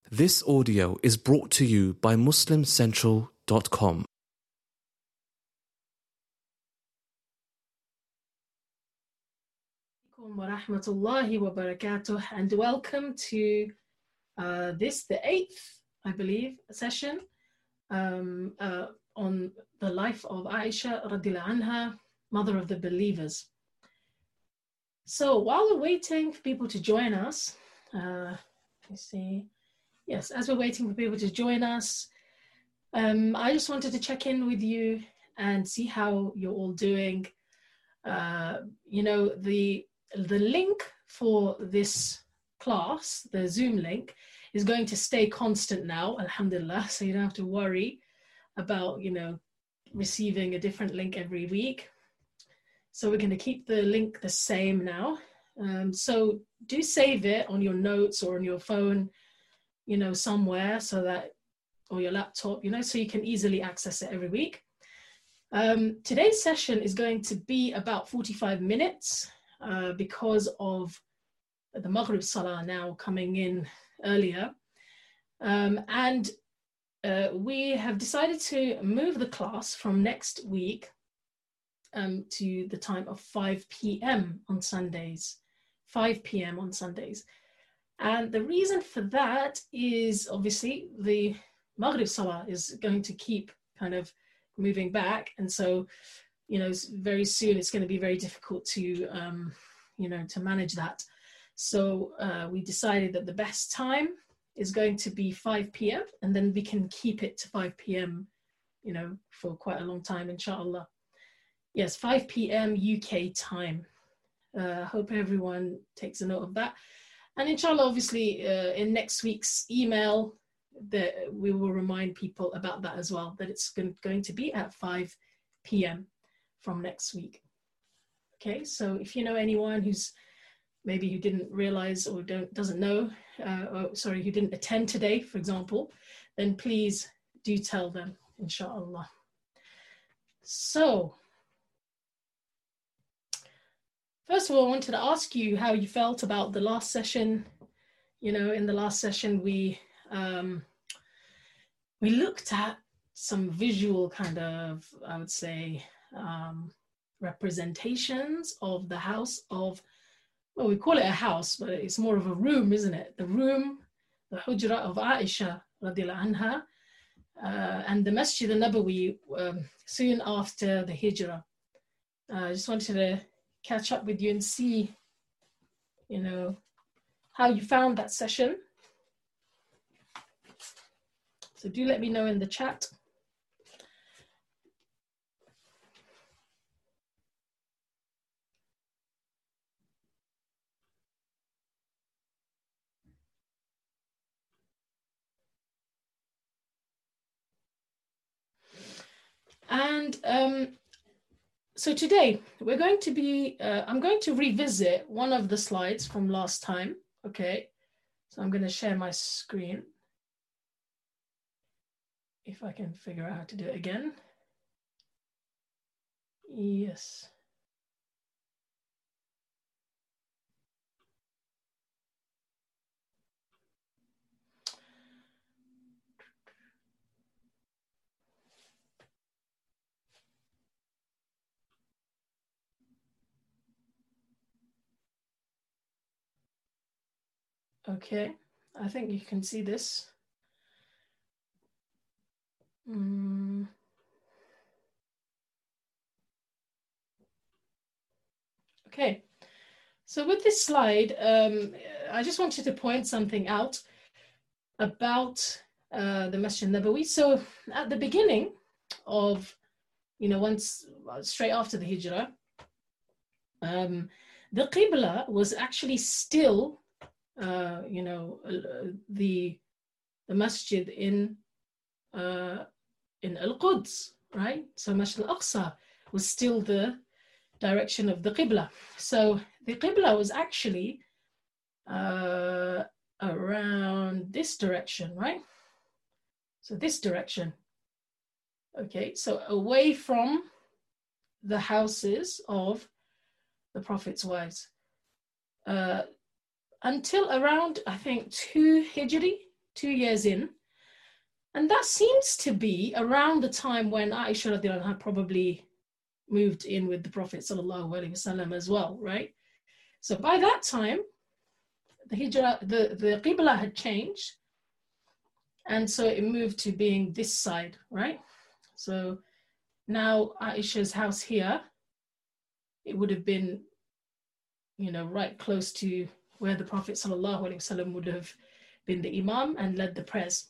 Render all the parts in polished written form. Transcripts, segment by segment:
This audio is brought to you by MuslimCentral.com. Warahmatullahi wabarakatuh, and welcome to this, the 8th, I believe, session on the life of Aisha radiallahu anha, mother of the believers. So while we're waiting for people to join us, let's see. Yes, as we're waiting for people to join us, I just wanted to check in with you and see how you're all doing. The link for this class, the Zoom link, is going to stay constant now, alhamdulillah, so you don't have to worry about, receiving a different link every week. So we're going to keep the link the same now. So do save it on your notes or on your phone, somewhere, so that, or your laptop, so you can easily access it every week. Today's session is going to be about 45 minutes because of the Maghrib Salah now coming in earlier. We have decided to move the class from next week to the time of 5 p.m. on Sundays. 5 p.m. on Sundays. And the reason for that is obviously the Maghrib Salah is going to keep kind of moving back. And so, very soon it's going to be very difficult to, to manage that. So we decided that the best time is going to be 5 p.m. and then we can keep it to 5 p.m., for quite a long time, inshallah. Yes, 5 p.m. UK time. Hope everyone takes a note of that. And inshallah, obviously, in next week's email, that we will remind people about that as well, that it's going to be at 5 p.m. from next week. Okay, so if you know anyone who didn't realize or doesn't know, who didn't attend today, for example, then please do tell them, inshallah. So, first of all, I wanted to ask you how you felt about the last session. In the last session, we looked at some visual kind of, I would say, representations of the house of, well, we call it a house, but it's more of a room, isn't it? The room, the Hujra of Aisha radiallahu anha, and the Masjid al-Nabawi soon after the Hijrah. I just wanted to catch up with you and see, how you found that session. So do let me know in the chat. And so today we're going to be, I'm going to revisit one of the slides from last time. Okay, so I'm going to share my screen. If I can figure out how to do it again. Yes. Okay, I think you can see this. Okay, so with this slide, I just wanted to point something out about the Masjid Nabawi. So at the beginning of, once straight after the Hijrah, the Qibla was actually still, the Masjid in Al-Quds, right? So Masjid Al-Aqsa was still the direction of the Qibla. So the Qibla was actually around this direction, right? So this direction. Okay, so away from the houses of the Prophet's wives. Until around, I think, 2 Hijri, 2 years in. And that seems to be around the time when Aisha radiallahu anha probably moved in with the Prophet sallallahu alaihi wasallam as well, right? So by that time, the hijrah, the qibla had changed, and so it moved to being this side, right? So now Aisha's house here, it would have been, you know, right close to where the Prophet sallallahu alaihi wasallam would have been the imam and led the prayers.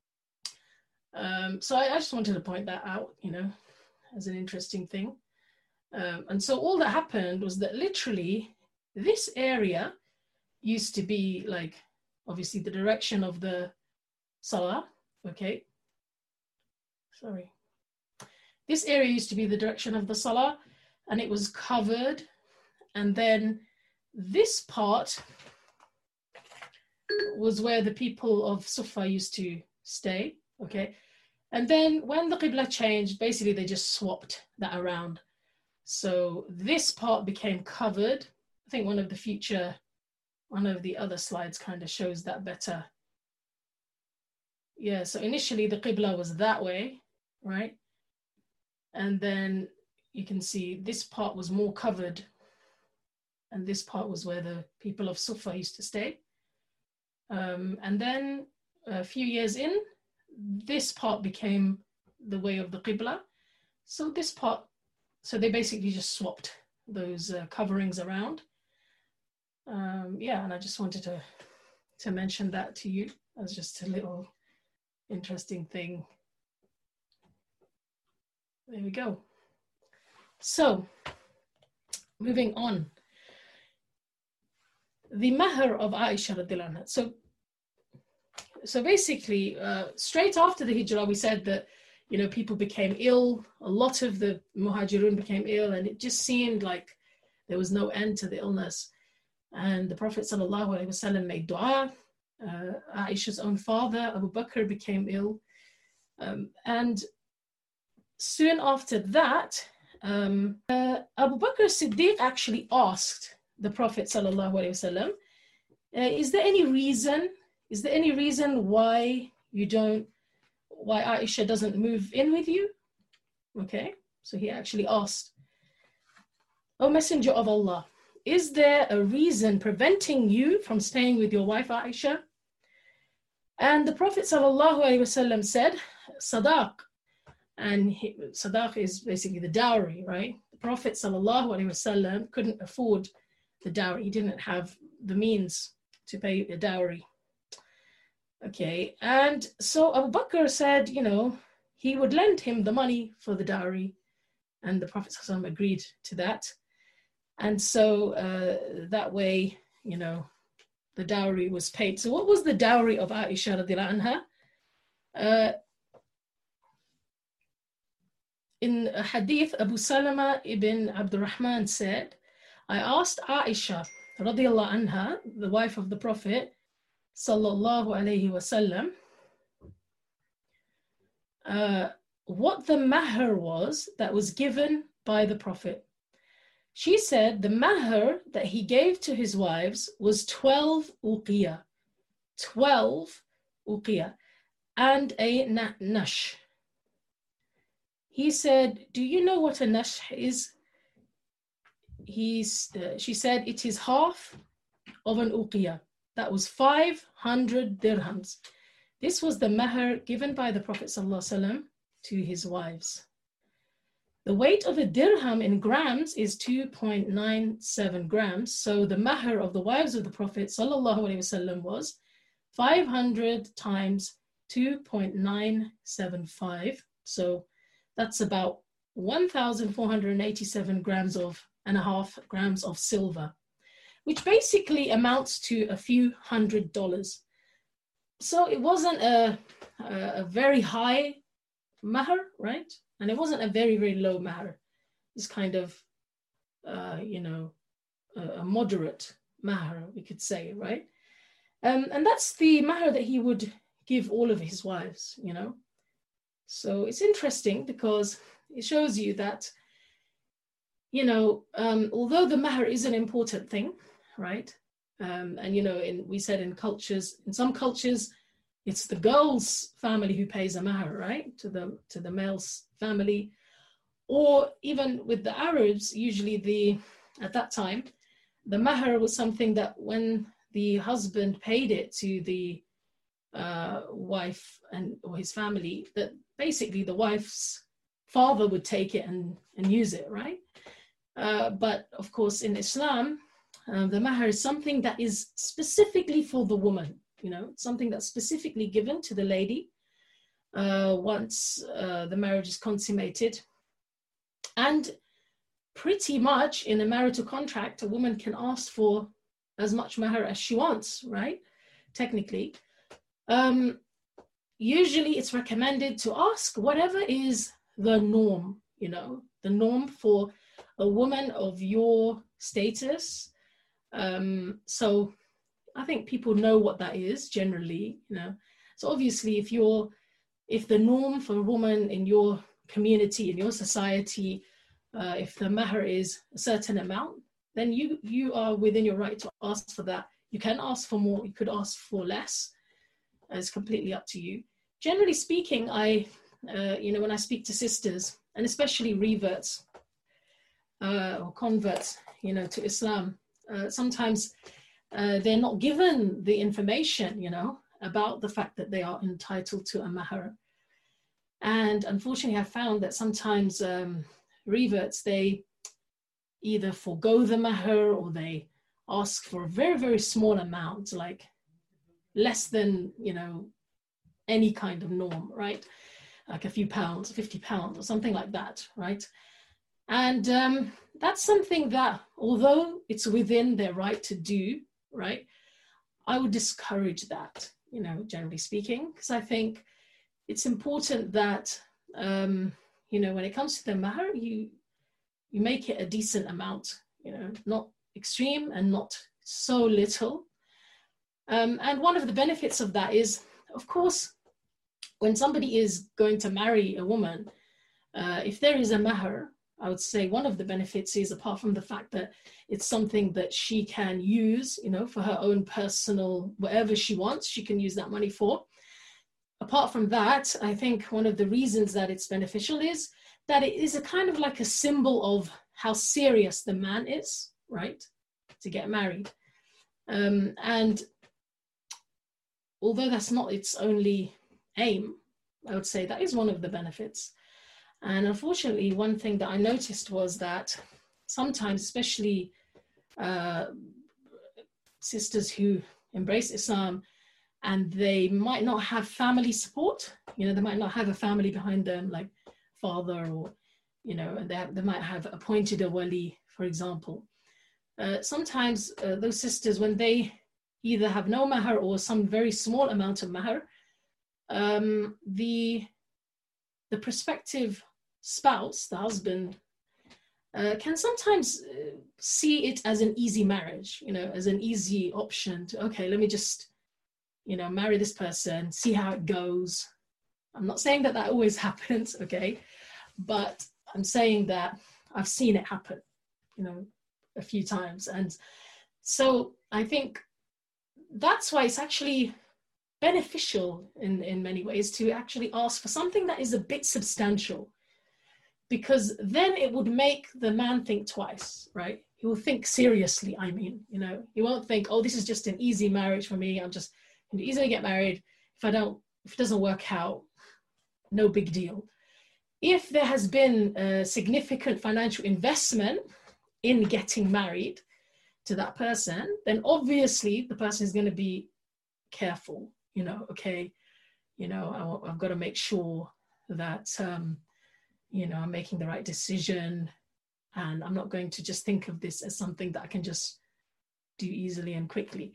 So I just wanted to point that out, you know, as an interesting thing. And so all that happened was that literally this area used to be like, obviously the direction of the salah, okay? Sorry. This area used to be the direction of the salah, and it was covered. And then this part was where the people of Sufa used to stay, okay? And then when the Qibla changed, basically they just swapped that around. So this part became covered. I think one of the other slides kind of shows that better. Yeah, so initially the Qibla was that way, right? And then you can see this part was more covered, and this part was where the people of Sufa used to stay. And then a few years in, this part became the way of the Qibla. So this part, so they basically just swapped those coverings around. Yeah, and I just wanted to mention that to you as just a little interesting thing. There we go. So, moving on. The mahr of Aisha radiallahu anha. So basically, straight after the hijrah, we said that, you know, people became ill. A lot of the muhajirun became ill, and it just seemed like there was no end to the illness. And the Prophet sallallahu alaihi wasallam made dua. Aisha's own father, Abu Bakr, became ill. And soon after that, Abu Bakr Siddiq actually asked the Prophet sallallahu alaihi wasallam, is there any reason why Aisha doesn't move in with you? Okay, so he actually asked, O Messenger of Allah, is there a reason preventing you from staying with your wife Aisha? And the Prophet ﷺ said, Sadaq. And Sadaq is basically the dowry, right? The Prophet ﷺ couldn't afford the dowry. He didn't have the means to pay the dowry. Okay, and so Abu Bakr said, you know, he would lend him the money for the dowry, and the Prophet ﷺ agreed to that. And so that way, you know, the dowry was paid. So what was the dowry of Aisha radiallahu anha? In a hadith, Abu Salama ibn Abdurrahman said, I asked Aisha radiallahu anha, the wife of the Prophet sallallahu alayhi wasallam, what the mahr was that was given by the Prophet. She said the mahr that he gave to his wives was 12 uqiyah, 12 uqiyah, and a nash. He said, do you know what a nash is? She said, it is half of an uqiyah. That was 500 dirhams. This was the mahr given by the Prophet ﷺ to his wives. The weight of a dirham in grams is 2.97 grams. So the mahr of the wives of the Prophet ﷺ was 500 times 2.975. So that's about 1,487 grams and a half grams of silver, which basically amounts to a few $100s. So it wasn't a very high mahr, right? And it wasn't a very, very low mahr. It's kind of, you know, a moderate mahr, we could say, right? And that's the mahr that he would give all of his wives, you know. So it's interesting because it shows you that, you know, although the mahr is an important thing, right? And, you know, we said in some cultures, it's the girl's family who pays a mahar, right, to the male's family. Or even with the Arabs, usually at that time, the mahar was something that when the husband paid it to the wife or his family, that basically the wife's father would take it and use it, right? But of course, in Islam, the mahar is something that is specifically for the woman, something that's specifically given to the lady once the marriage is consummated. And pretty much in a marital contract, a woman can ask for as much mahar as she wants, right? Technically. Usually it's recommended to ask whatever is the norm, the norm for a woman of your status. So I think people know what that is generally, So obviously if the norm for a woman in your community, in your society, if the mahar is a certain amount, then you are within your right to ask for that. You can ask for more, you could ask for less. It's completely up to you. Generally speaking, when I speak to sisters, and especially reverts or converts, to Islam, sometimes they're not given the information, about the fact that they are entitled to a mahar. And unfortunately, I found that sometimes reverts, they either forego the mahar or they ask for a very, very small amount, like less than, any kind of norm, right? Like a few pounds, 50 pounds or something like that, right? And that's something that, although it's within their right to do, right, I would discourage that, generally speaking, because I think it's important that, when it comes to the mahar, you make it a decent amount, not extreme and not so little. And one of the benefits of that is, of course, when somebody is going to marry a woman, if there is a mahar, I would say one of the benefits is, apart from the fact that it's something that she can use, for her own personal, whatever she wants, she can use that money for. Apart from that, I think one of the reasons that it's beneficial is that it is a kind of like a symbol of how serious the man is, right, to get married. And although that's not its only aim, I would say that is one of the benefits. And unfortunately, one thing that I noticed was that sometimes, especially sisters who embrace Islam, and they might not have family support, they might not have a family behind them, like father or, and they might have appointed a wali, for example. Sometimes those sisters, when they either have no mahar or some very small amount of mahar, the prospective spouse, the husband, can sometimes see it as an easy marriage, as an easy option to, okay, let me just, marry this person, see how it goes. I'm not saying that always happens, okay? But I'm saying that I've seen it happen, a few times. And so I think that's why it's actually beneficial in many ways to actually ask for something that is a bit substantial, because then it would make the man think twice, right? He will think seriously, he won't think, oh, this is just an easy marriage for me, I'm just going to easily get married. If it doesn't work out, no big deal. If there has been a significant financial investment in getting married to that person, then obviously the person is going to be careful, okay, I've got to make sure that, I'm making the right decision, and I'm not going to just think of this as something that I can just do easily and quickly.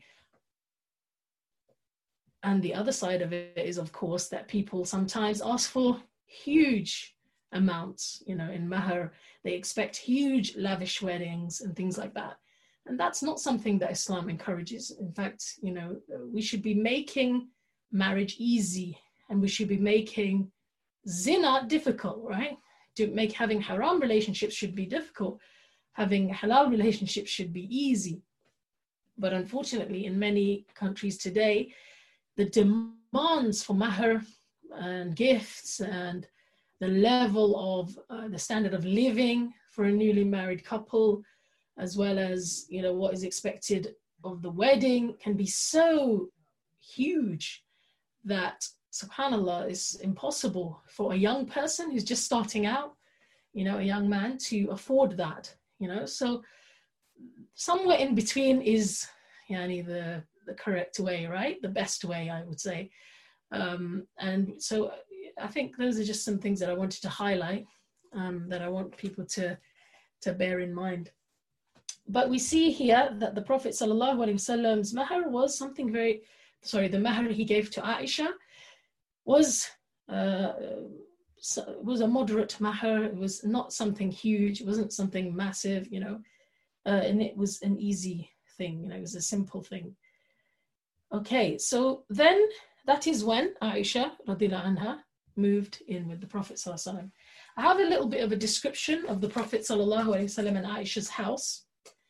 And the other side of it is, of course, that people sometimes ask for huge amounts, in mahar. They expect huge, lavish weddings and things like that. And that's not something that Islam encourages. In fact, we should be making marriage easy, and we should be making zina difficult, right? Having haram relationships should be difficult. Having halal relationships should be easy. But unfortunately, in many countries today, the demands for mahr and gifts and the level of the standard of living for a newly married couple, as well as, you know, what is expected of the wedding, can be so huge that, subhanallah, it's impossible for a young person who's just starting out, you know, a young man, to afford that, you know. So somewhere in between is the correct way, right? The best way, I would say. And so I think those are just some things that I wanted to highlight, that I want people to bear in mind. But we see here that the Prophet ﷺ's mahr was something very, the mahr he gave to Aisha was a moderate mahr. It was not something huge, it wasn't something massive, you know, and it was an easy thing, you know, it was a simple thing. Okay, so then that is when Aisha radiallahu anha moved in with the Prophet ﷺ. I have a little bit of a description of the Prophet ﷺ and Aisha's house.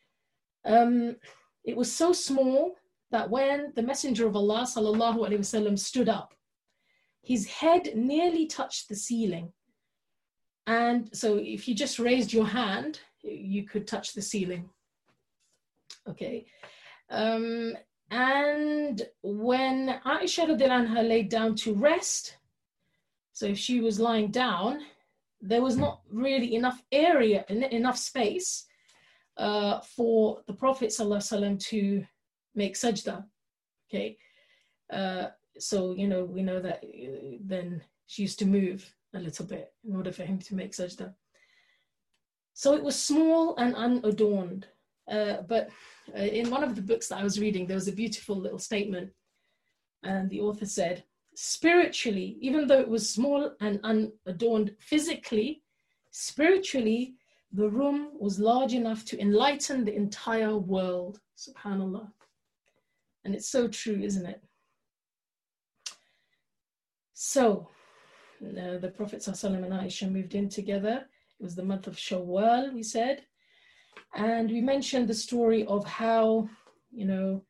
It was so small that when the Messenger of Allah ﷺ stood up, his head nearly touched the ceiling. And so if you just raised your hand, you could touch the ceiling. Okay. And when Aisha radiallahu anha laid down to rest, so if she was lying down, there was not really enough area, enough space for the Prophet ﷺ to make sajda. Okay. So, you know, we know that then she used to move a little bit in order for him to make sajda. So it was small and unadorned. But in one of the books that I was reading, there was a beautiful little statement. And the author said, spiritually, even though it was small and unadorned physically, spiritually, the room was large enough to enlighten the entire world. SubhanAllah. And it's so true, isn't it? So, the Prophet ﷺ and Aisha moved in together. It was the month of Shawwal, we said. And we mentioned the story of how, you know,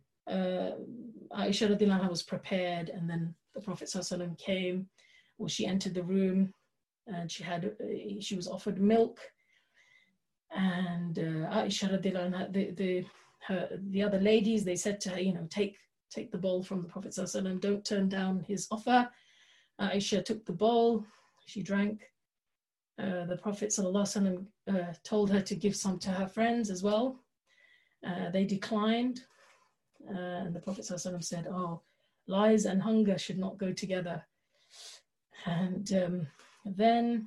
Aisha radiallahu anha was prepared, and then the Prophet ﷺ came, or she entered the room, and she was offered milk. And Aisha radiallahu anha, the other ladies, they said to her, you know, take the bowl from the Prophet ﷺ, don't turn down his offer. Aisha took the bowl, she drank. The Prophet ﷺ told her to give some to her friends as well. They declined. And the Prophet ﷺ said, oh, lies and hunger should not go together. And then,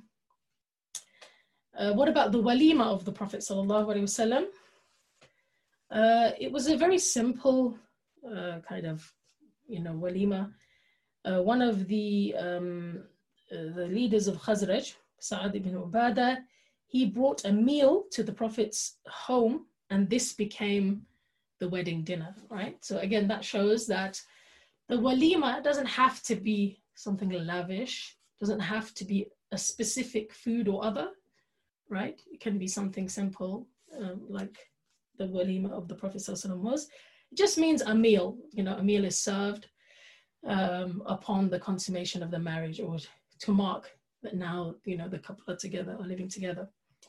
what about the walima of the Prophet ﷺ? It was a very simple kind of, you know, walima. One of the leaders of Khazraj, Sa'ad ibn Ubadah, he brought a meal to the Prophet's home, and this became the wedding dinner, right? So again, that shows that the walima doesn't have to be something lavish, doesn't have to be a specific food or other, right? It can be something simple, like the walima of the Prophet ﷺ was. It just means a meal, you know, a meal is served upon the consummation of the marriage, or to mark that now, you know, the couple are together, are living together.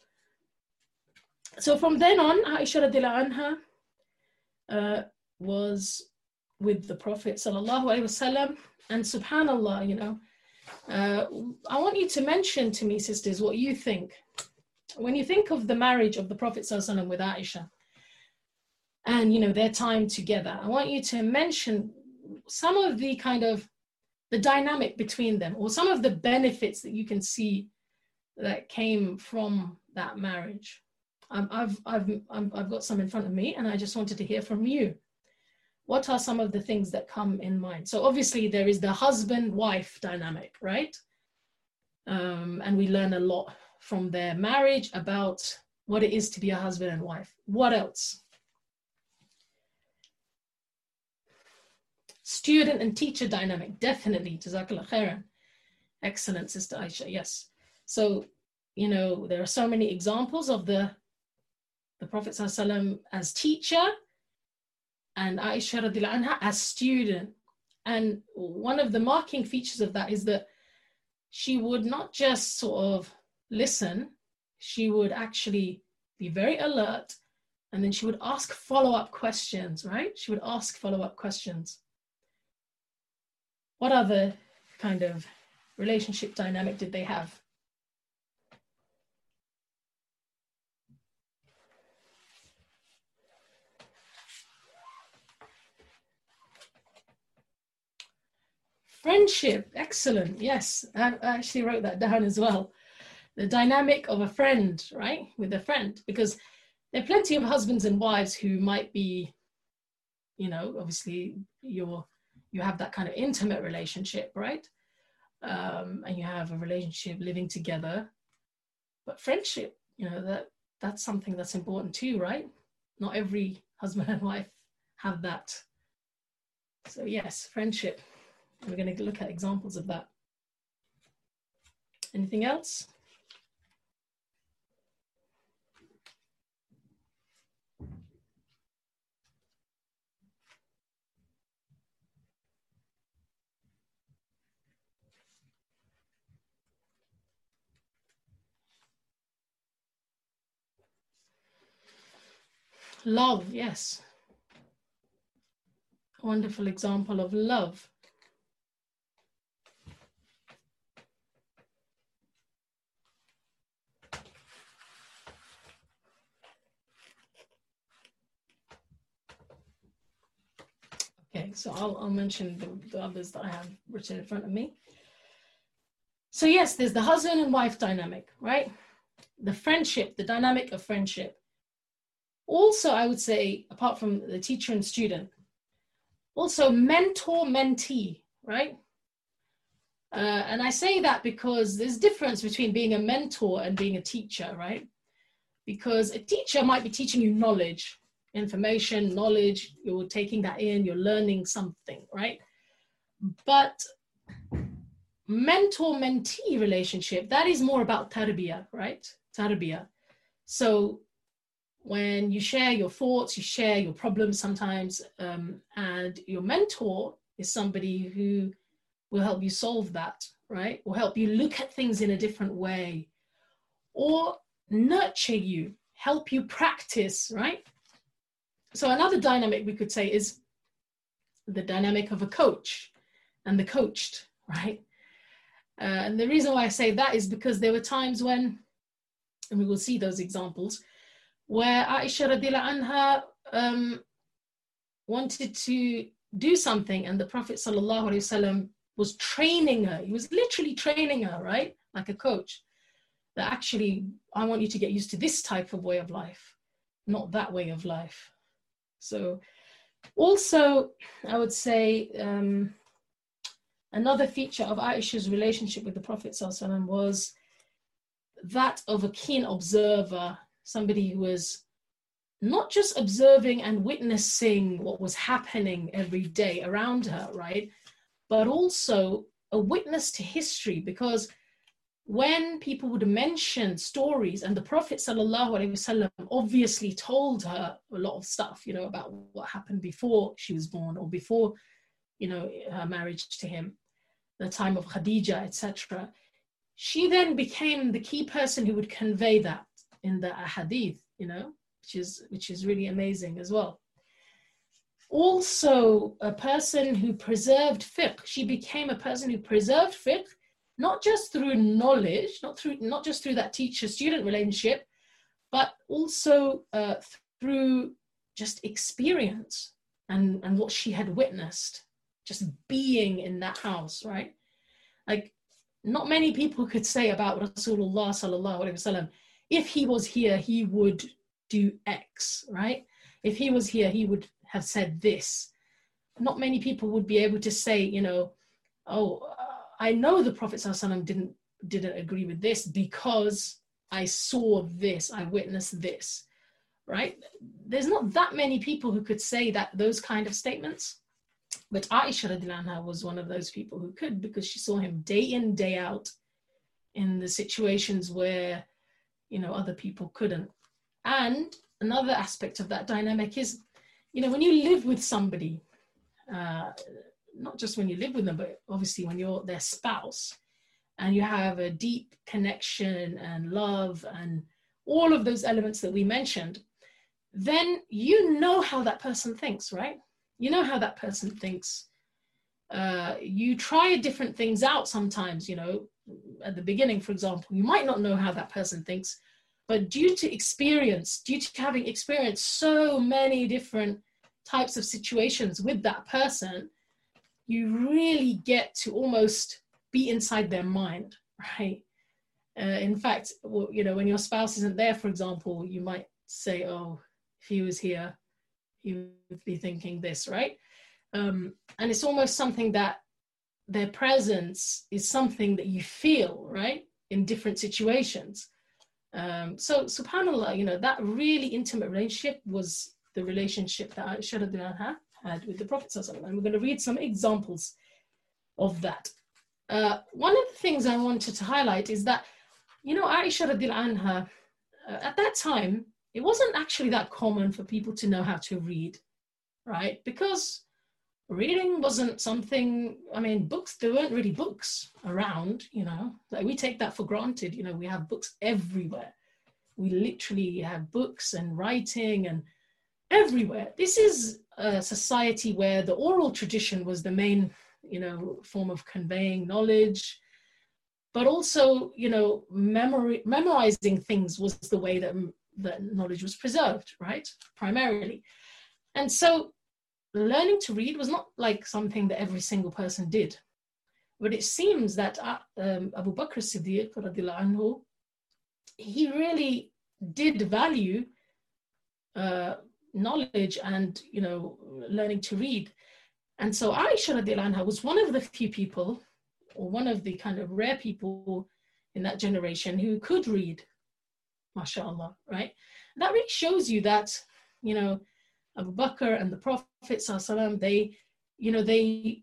So from then on, Aisha radiallahu anha was with the Prophet sallallahu alaihi wasallam, and subhanallah, you know, I want you to mention to me, sisters, what you think. When you think of the marriage of the Prophet sallallahu alaihi wasallam with Aisha, and, you know, their time together, I want you to mention some of the kind of the dynamic between them, or some of the benefits that you can see that came from that marriage. I've got some in front of me, and I just wanted to hear from you. What are some of the things that come in mind? So obviously there is the husband-wife dynamic, right? And we learn a lot from their marriage about what it is to be a husband and wife. What else? Student and teacher dynamic, definitely. Jazakallah khairan. Excellent, Sister Aisha, yes. So, you know, there are so many examples of the Prophet ﷺ as teacher and Aisha radiallahu anha as student. And one of the marking features of that is that she would not just sort of listen, she would actually be very alert, and then she would ask follow-up questions, right? She would ask follow-up questions. What other kind of relationship dynamic did they have? Friendship, excellent. Yes, I actually wrote that down as well. The dynamic of a friend, right? With a friend, because there are plenty of husbands and wives who might be, you know, obviously you have that kind of intimate relationship, right? And you have a relationship living together, but friendship, you know, that's something that's important too, right? Not every husband and wife have that. So yes, friendship. We're going to look at examples of that. Anything else? Love, yes. A wonderful example of love. Okay, so I'll mention the others that I have written in front of me. So yes, there's the husband and wife dynamic, right? The friendship, the dynamic of friendship. Also, I would say, apart from the teacher and student, also mentor-mentee, right? And I say that because there's a difference between being a mentor and being a teacher, right? Because a teacher might be teaching you knowledge, information, knowledge, you're taking that in, you're learning something, right? But mentor-mentee relationship, that is more about tarbiyah, right? Tarbiyah. So when you share your thoughts, you share your problems sometimes, and your mentor is somebody who will help you solve that, right? Will help you look at things in a different way, or nurture you, help you practice, right? So another dynamic we could say is the dynamic of a coach and the coached, right? And the reason why I say that is because there were times when, and we will see those examples, where Aisha radiallahu anha wanted to do something, and the Prophet sallallahu alaihi wasallam was training her. He was literally training her, right? Like a coach. That actually, I want you to get used to this type of way of life, not that way of life. So also, I would say another feature of Aisha's relationship with the Prophet sallallahu alaihi wasallam was that of a keen observer, somebody who was not just observing and witnessing what was happening every day around her, right? But also a witness to history, because when people would mention stories, and the Prophet ﷺ obviously told her a lot of stuff, you know, about what happened before she was born, or before, you know, her marriage to him, the time of Khadija, etc. She then became the key person who would convey that in the ahadith, you know, which is really amazing as well. Also, a person who preserved fiqh. She became a person who preserved fiqh, not just through knowledge, not just through that teacher-student relationship, but also through just experience and what she had witnessed, just being in that house, right? Like, not many people could say about Rasulullah sallallahu alaihi wasallam, if he was here, he would do X, right? If he was here, he would have said this. Not many people would be able to say, you know, I know the Prophet ﷺ didn't agree with this because I saw this, I witnessed this, right? There's not that many people who could say those kind of statements, but Aisha radiallahu anha was one of those people who could, because she saw him day in, day out in the situations where, you know, other people couldn't. And another aspect of that dynamic is, you know, when you live with somebody, not just when you live with them, but obviously when you're their spouse and you have a deep connection and love and all of those elements that we mentioned, then you know how that person thinks, right? You know how that person thinks. You try different things out sometimes, you know, at the beginning, for example, you might not know how that person thinks, but due to having experienced so many different types of situations with that person, you really get to almost be inside their mind, right? In fact, you know, when your spouse isn't there, for example, you might say, oh, if he was here, he would be thinking this, right? And it's almost something that their presence is something that you feel, right, in different situations. So subhanAllah, you know, that really intimate relationship was the relationship that Aisha radiallahu anha had with the Prophet sallallahu alaihi wasallam. And we're going to read some examples of that. One of the things I wanted to highlight is that, you know, Aisha radiallahu anha, at that time, it wasn't actually that common for people to know how to read, right? Because reading wasn't something, I mean, books, there weren't really books around, you know, like we take that for granted. You know, we have books everywhere. We literally have books and writing and everywhere. This is a society where the oral tradition was the main, you know, form of conveying knowledge, but also, you know, memorizing things was the way that knowledge was preserved, right? Primarily. And so learning to read was not like something that every single person did. But it seems that Abu Bakr as-Siddiq radiallahu anhu, he really did value knowledge and, you know, learning to read. And so Aisha radiallahu anha was one of the few people, or one of the kind of rare people in that generation who could read, mashallah, right? That really shows you that, you know, Abu Bakr and the Prophet ﷺ, they, you know, they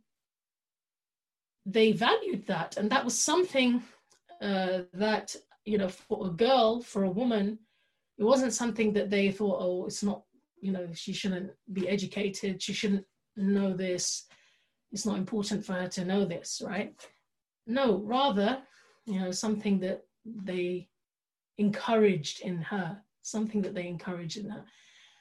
valued that. And that was something that, you know, for a girl, for a woman, it wasn't something that they thought, oh, it's not, you know, she shouldn't be educated, she shouldn't know this, it's not important for her to know this, right? No, rather, you know, something that they encouraged in her, something that they encouraged in her.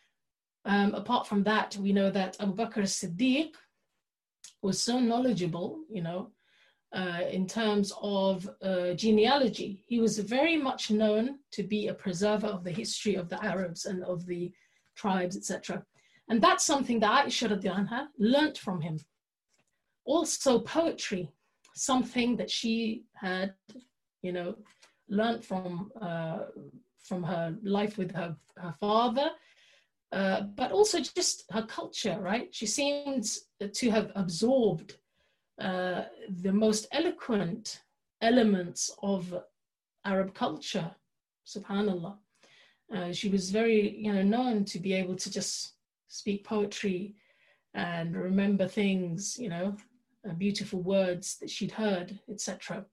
Apart from that, we know that Abu Bakr as-Siddiq was so knowledgeable, you know, in terms of genealogy. He was very much known to be a preserver of the history of the Arabs and of the tribes, etc. And that's something that Aisha radiallahu anha learnt from him. Also poetry, something that she had, you know, learnt from her life with her father, but also just her culture, right? She seems to have absorbed the most eloquent elements of Arab culture, subhanallah. She was very, you know, known to be able to just speak poetry and remember things, you know, beautiful words that she'd heard, etc.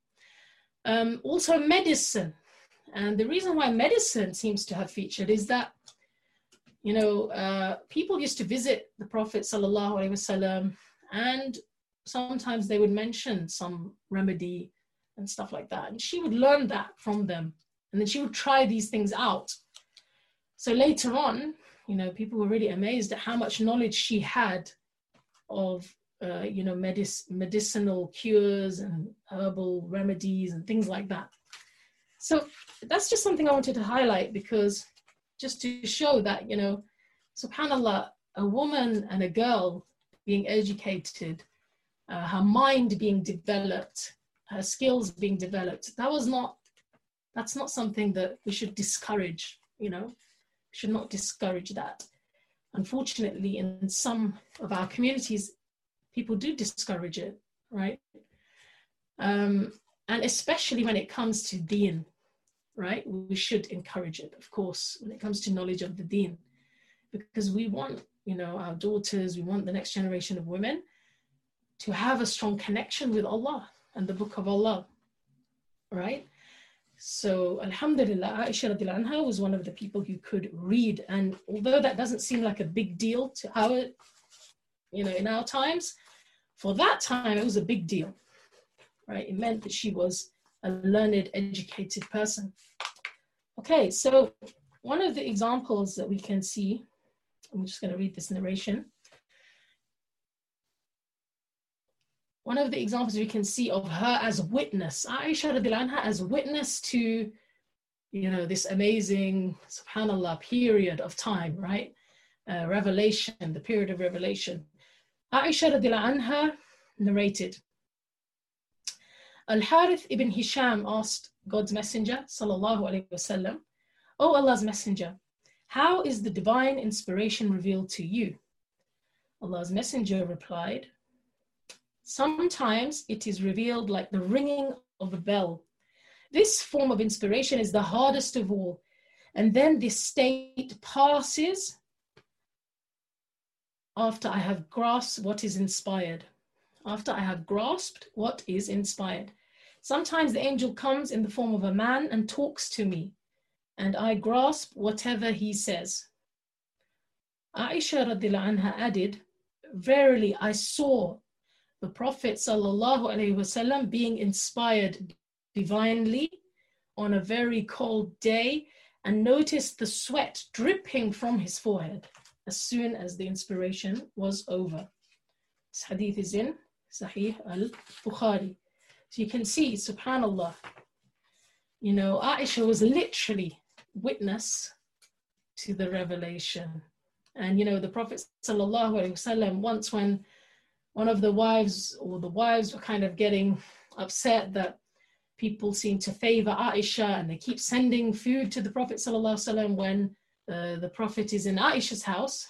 Also medicine. And the reason why medicine seems to have featured is that, you know, people used to visit the Prophet sallallahu alaihi wasallam, and sometimes they would mention some remedy and stuff like that. And she would learn that from them. And then she would try these things out. So later on, you know, people were really amazed at how much knowledge she had of, you know, medicinal cures and herbal remedies and things like that. So that's just something I wanted to highlight, because just to show that, you know, subhanallah, a woman and a girl being educated, her mind being developed, her skills being developed, that's not something that we should discourage, you know, we should not discourage that. Unfortunately, in some of our communities, people do discourage it, right? And especially when it comes to deen, right? We should encourage it, of course, when it comes to knowledge of the deen, because we want, you know, our daughters, we want the next generation of women to have a strong connection with Allah and the Book of Allah, right? So alhamdulillah, Aisha radiallahu anha was one of the people who could read. And although that doesn't seem like a big deal to our, you know, in our times, For that time, it was a big deal, right? It meant that she was a learned, educated person. Okay, so one of the examples that we can see, I'm just going to read this narration. One of the examples we can see of her as witness, Aisha radiallahu anha as witness to, this amazing, subhanallah, period of time, right? Revelation, the period of revelation. Aisha radiallahu anha narrated, Al-Harith ibn Hisham asked God's Messenger, sallallahu alayhi wasallam, O Allah's Messenger, how is the divine inspiration revealed to you? Allah's Messenger replied, sometimes it is revealed like the ringing of a bell. This form of inspiration is the hardest of all. And then this state passes after I have grasped what is inspired. After I have grasped what is inspired. Sometimes the angel comes in the form of a man and talks to me, and I grasp whatever he says. Aisha radiallahu anha added, verily I saw the Prophet sallallahu alaihi wasallam being inspired divinely on a very cold day and noticed the sweat dripping from his forehead as soon as the inspiration was over. This hadith is in Sahih al-Bukhari. So you can see, subhanallah, Aisha was literally witness to the revelation. And the Prophet sallallahu alaihi wasallam, once when one of the wives or the wives were kind of getting upset that people seem to favor Aisha and they keep sending food to the Prophet sallallahu alaihi wasallam when the Prophet is in Aisha's house,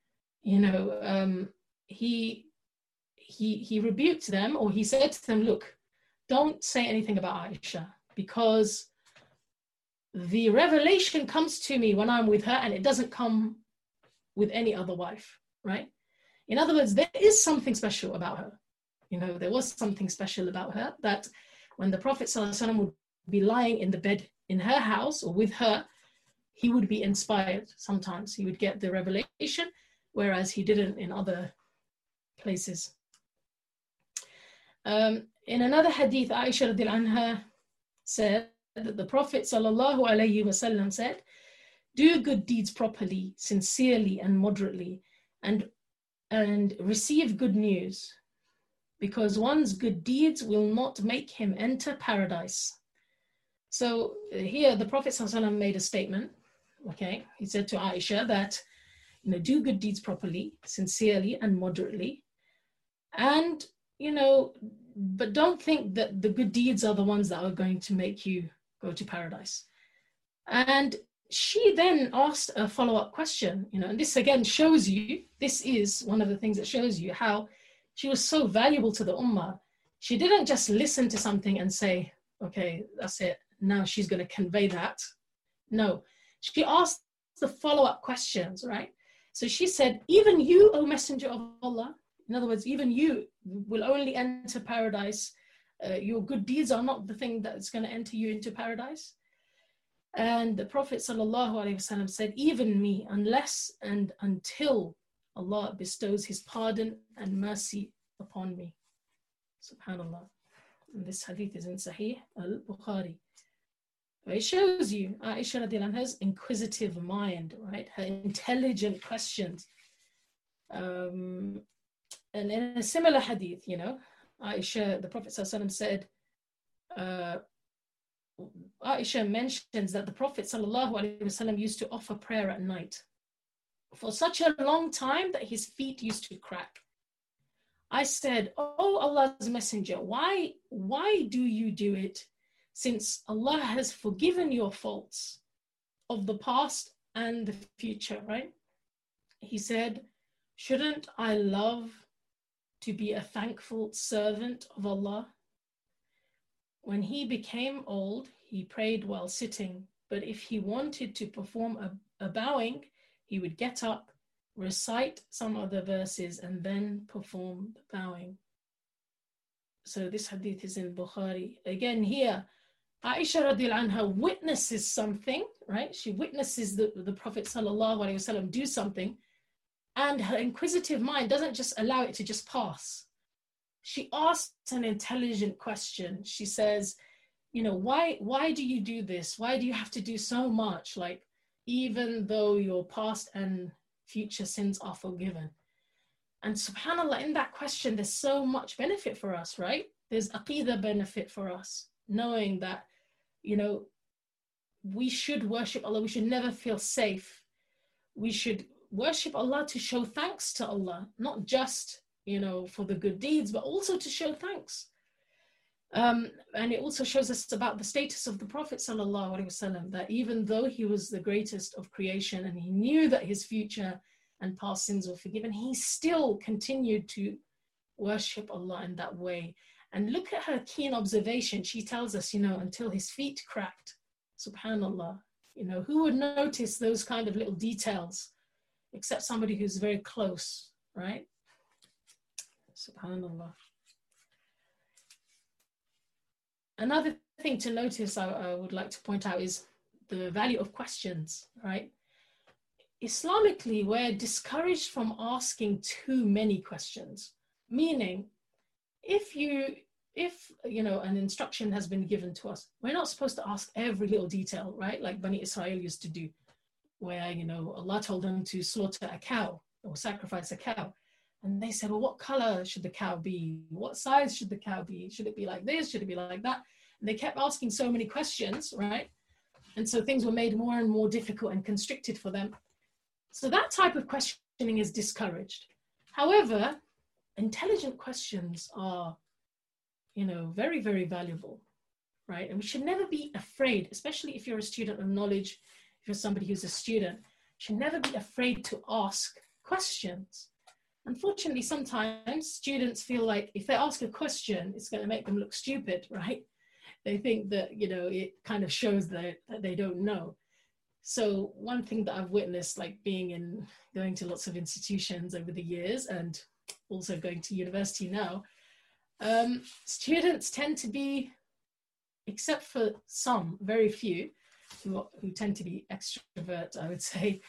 he rebuked them, or he said to them, look, don't say anything about Aisha, because the revelation comes to me when I'm with her and it doesn't come with any other wife, right? In other words, there is something special about her. There was something special about her that when the Prophet ﷺ would be lying in the bed in her house or with her, he would be inspired sometimes. He would get the revelation, whereas he didn't in other places. In another hadith, Aisha radiallahu anha said that the Prophet sallallahu alaihi wasallam said, do good deeds properly, sincerely and moderately, and receive good news, because one's good deeds will not make him enter paradise. So here the Prophet ﷺ made a statement, okay? He said to Aisha that, do good deeds properly, sincerely and moderately, and, but don't think that the good deeds are the ones that are going to make you go to paradise. And she then asked a follow-up question, and this again shows you, this is one of the things that shows you how she was so valuable to the ummah. She didn't just listen to something and say, okay, that's it, now she's going to convey that. No, she asked the follow-up questions, right? So she said, even you, O Messenger of Allah, in other words, even you will only enter paradise. Your good deeds are not the thing that's going to enter you into paradise. And the Prophet ﷺ said, even me, unless and until Allah bestows his pardon and mercy upon me. Subhanallah. And this hadith is in Sahih al-Bukhari. It shows you Aisha radiallahu anha's inquisitive mind, right? Her intelligent questions. And in a similar hadith, Aisha, the Prophet ﷺ said, Aisha mentions that the Prophet ﷺ used to offer prayer at night for such a long time that his feet used to crack. I said, oh Allah's Messenger, why do you do it, since Allah has forgiven your faults of the past and the future, right? He said, shouldn't I love to be a thankful servant of Allah? When he became old, he prayed while sitting, but if he wanted to perform a bowing, he would get up, recite some other verses, and then perform the bowing. So this hadith is in Bukhari. Again here, Aisha radiallahu anha witnesses something, right? She witnesses the Prophet sallallahu alaihi wasallam do something, and her inquisitive mind doesn't just allow it to just pass. she asks an intelligent question. She says, you know, why do you do this? Why do you have to do so much? Like, even though your past and future sins are forgiven. And subhanAllah, in that question, there's so much benefit for us, right? There's aqidah benefit for us, knowing that, you know, we should worship Allah. We should never feel safe. We should worship Allah to show thanks to Allah, not just, you know, for the good deeds, but also to show thanks. And it also shows us about the status of the Prophet ﷺ, that even though he was the greatest of creation and he knew that his future and past sins were forgiven, he still continued to worship Allah in that way. And look at her keen observation. She tells us, you know, until his feet cracked. Subhanallah. You know, who would notice those kind of little details except somebody who's very close, right? Subhanallah. Another thing to notice I would like to point out is the value of questions, right? Islamically, we're discouraged from asking too many questions, meaning if you know, an instruction has been given to us, we're not supposed to ask every little detail, right? Like Bani Israel used to do, where, you know, Allah told them to slaughter a cow or sacrifice a cow. And they said, well, what color should the cow be? What size should the cow be? Should it be like this? Should it be like that? And they kept asking so many questions, right? And so things were made more and more difficult and constricted for them. So that type of questioning is discouraged. However, intelligent questions are, you know, very, very valuable, right? And we should never be afraid, especially if you're a student of knowledge, if you're somebody who's a student, should never be afraid to ask questions. Unfortunately, sometimes students feel like if they ask a question, it's going to make them look stupid, right? They think that, you know, it kind of shows that they don't know. So one thing that I've witnessed, like going to lots of institutions over the years and also going to university now, students tend to be, except for some, very few, who tend to be extrovert, I would say,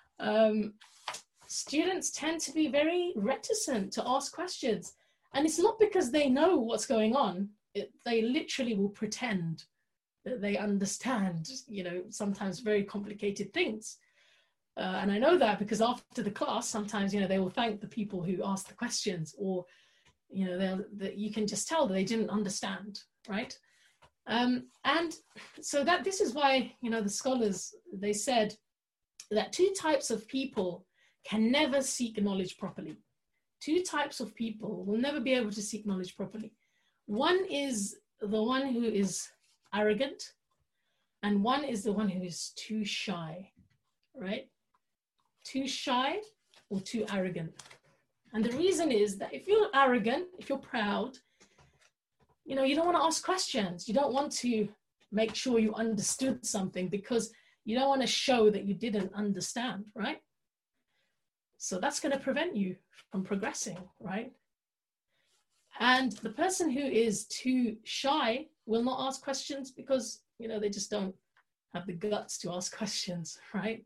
students tend to be very reticent to ask questions. And it's not because they know what's going on. They literally will pretend that they understand, you know, sometimes very complicated things. And I know that because after the class, sometimes, you know, they will thank the people who asked the questions, or, you know, you can just tell that they didn't understand, right? And so that this is why, you know, the scholars, they said that two types of people can never seek knowledge properly. Two types of people will never be able to seek knowledge properly. One is the one who is arrogant, and one is the one who is too shy, right? Too shy or too arrogant. And the reason is that if you're arrogant, if you're proud, you know, you don't want to ask questions. You don't want to make sure you understood something because you don't want to show that you didn't understand, right? So that's going to prevent you from progressing, right? And the person who is too shy will not ask questions because, you know, they just don't have the guts to ask questions, right?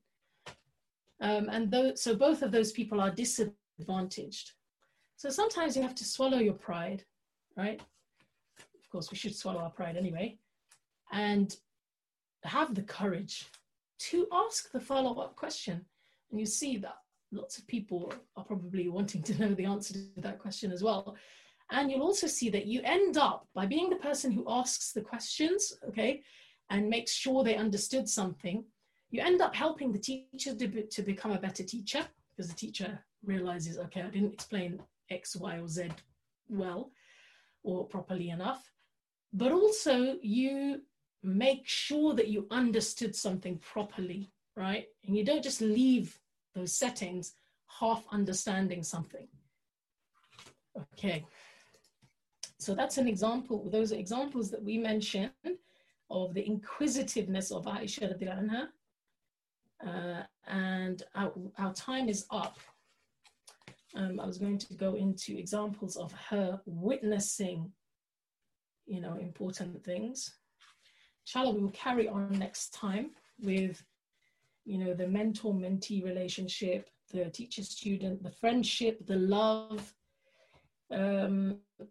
So both of those people are disadvantaged. So sometimes you have to swallow your pride, right? Of course, we should swallow our pride anyway, and have the courage to ask the follow-up question. And you see that lots of people are probably wanting to know the answer to that question as well. And you'll also see that you end up, by being the person who asks the questions, okay, and makes sure they understood something, you end up helping the teacher to become a better teacher, because the teacher realizes, okay, I didn't explain X, Y, or Z well or properly enough. But also you make sure that you understood something properly, right? And you don't just leave those settings half understanding something. Okay. So that's an example. Those are examples that we mentioned of the inquisitiveness of Aisha radiallahu anha. And our time is up. I was going to go into examples of her witnessing, you know, important things. Inshallah, we will carry on next time with, you know, the mentor-mentee relationship, the teacher-student, the friendship, the love,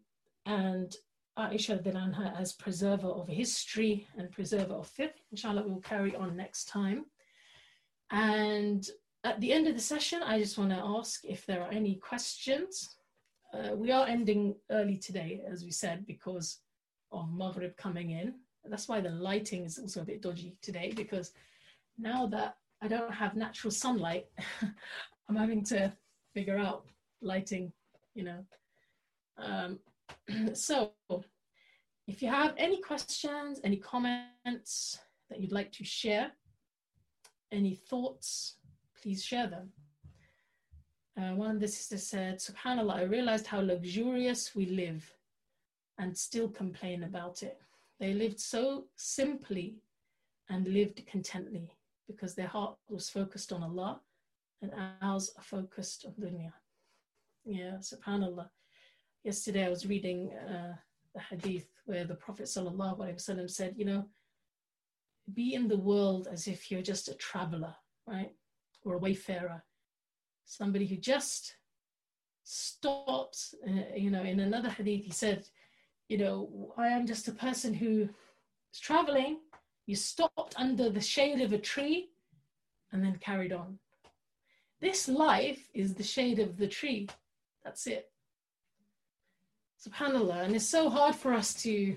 and Aisha radiallahu anha as preserver of history and preserver of fiqh. Inshallah, we'll carry on next time. And at the end of the session, I just want to ask if there are any questions. We are ending early today, as we said, because of Maghrib coming in. That's why the lighting is also a bit dodgy today, because now that I don't have natural sunlight, I'm having to figure out lighting, you know. So if you have any questions, any comments that you'd like to share, any thoughts, please share them. One of the sisters said, SubhanAllah, I realized how luxurious we live and still complain about it. They lived so simply and lived contently because their heart was focused on Allah and ours are focused on dunya. Yeah, SubhanAllah. Yesterday I was reading the hadith where the Prophet ﷺ said, you know, be in the world as if you're just a traveler, right? Or a wayfarer. Somebody who just stops, you know, in another hadith, he said, you know, I am just a person who is traveling. You stopped under the shade of a tree and then carried on. This life is the shade of the tree. That's it. SubhanAllah. And it's so hard for us to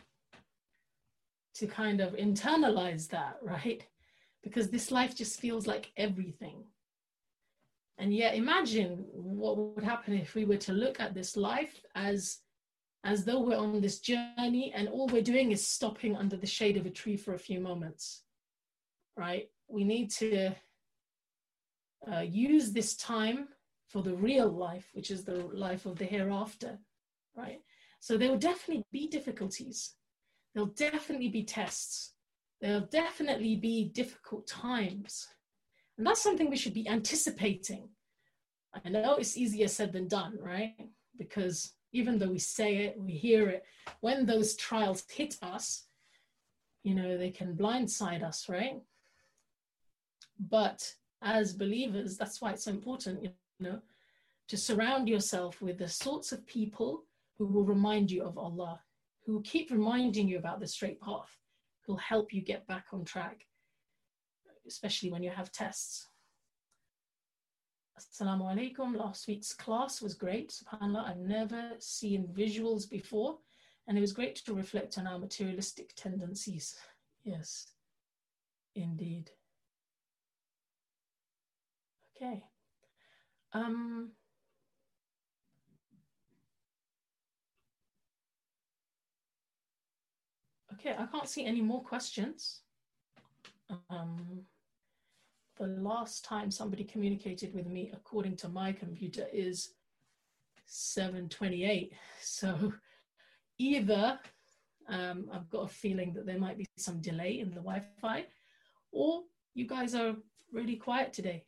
kind of internalize that, right? Because this life just feels like everything. And yet imagine what would happen if we were to look at this life as though we're on this journey and all we're doing is stopping under the shade of a tree for a few moments, right? We need to use this time for the real life, which is the life of the hereafter, right? So there will definitely be difficulties. There'll definitely be tests. There'll definitely be difficult times. And that's something we should be anticipating. I know it's easier said than done, right? Because even though we say it, we hear it, when those trials hit us, you know, they can blindside us, right? But as believers, that's why it's so important, you know, to surround yourself with the sorts of people who will remind you of Allah, who will keep reminding you about the straight path, who will help you get back on track, especially when you have tests. Assalamu alaikum. Last week's class was great. SubhanAllah, I've never seen visuals before, and it was great to reflect on our materialistic tendencies. Yes, indeed. Okay. Okay, I can't see any more questions. The last time somebody communicated with me, according to my computer, is 7:28. So either I've got a feeling that there might be some delay in the Wi-Fi, or you guys are really quiet today.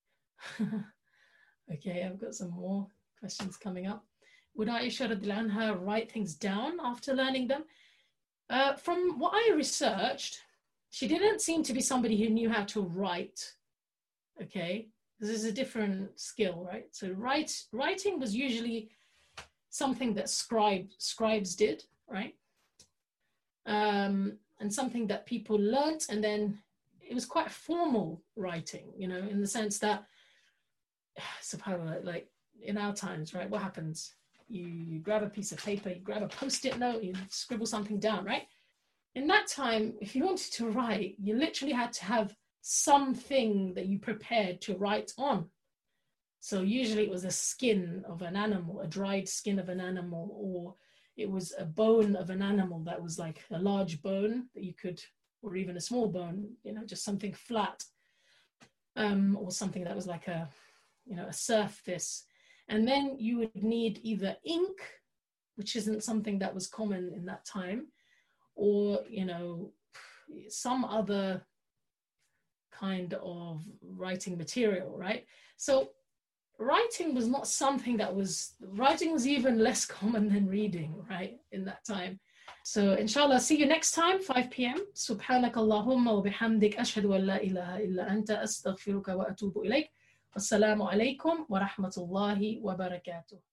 Okay, I've got some more questions coming up. Would Aisha radiallahu anha write things down after learning them? From what I researched, she didn't seem to be somebody who knew how to write, okay? This is a different skill, right? So writing was usually something that scribes did, right? And something that people learnt, and then it was quite formal writing, you know, in the sense that, subhanAllah, like in our times, right, what happens? You grab a piece of paper, you grab a post-it note, you scribble something down, right? In that time, if you wanted to write, you literally had to have something that you prepared to write on. So usually it was a skin of an animal, a dried skin of an animal, or it was a bone of an animal that was like a large bone that you could, or even a small bone, you know, just something flat, or something that was like a, you know, a surface. And then you would need either ink, which isn't something that was common in that time, or, you know, some other kind of writing material, right? So writing was not something that was, writing was even less common than reading, right, in that time. So inshallah, see you next time, 5 p.m. Subhanak Allahumma wa bihamdik, ashhadu an la ilaha illa anta, astaghfiruka wa atubu ilayk. Wassalamu alaikum wa rahmatullahi wa barakatuh.